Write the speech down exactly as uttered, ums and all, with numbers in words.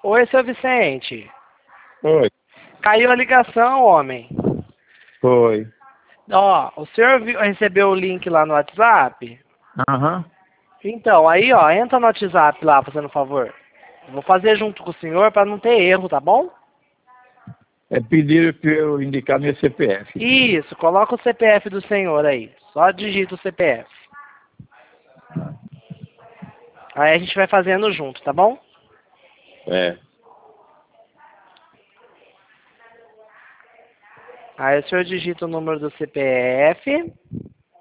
Oi, seu Vicente. Oi. Caiu a ligação, homem. Foi. Ó, o senhor viu- recebeu o link lá no WhatsApp? Aham. Então, aí, ó, entra no WhatsApp lá, fazendo favor. Vou fazer junto com o senhor para não ter erro, tá bom? É pedir para eu indicar meu C P F. Isso, coloca o C P F do senhor aí. Só digita o C P F. Aí a gente vai fazendo junto, tá bom? É. Aí o senhor digita o número do C P F.